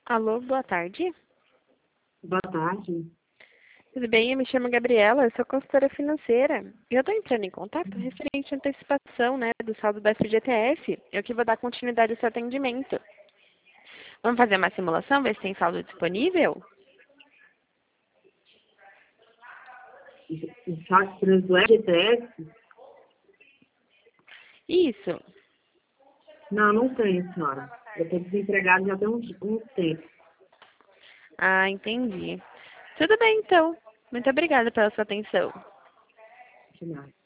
Alô, boa tarde. Boa tarde. Tudo bem? Eu me chamo Gabriela, eu sou consultora financeira. E eu estou entrando em contato referente à antecipação, do saldo da FGTS. Eu que vou dar continuidade ao seu atendimento. Vamos fazer uma simulação, ver se tem saldo disponível? O saque do FGTS? Isso. Não tenho, senhora. Eu estou desempregada já tem um tempo. Ah, entendi. Tudo bem, então. Muito obrigada pela sua atenção. De nada.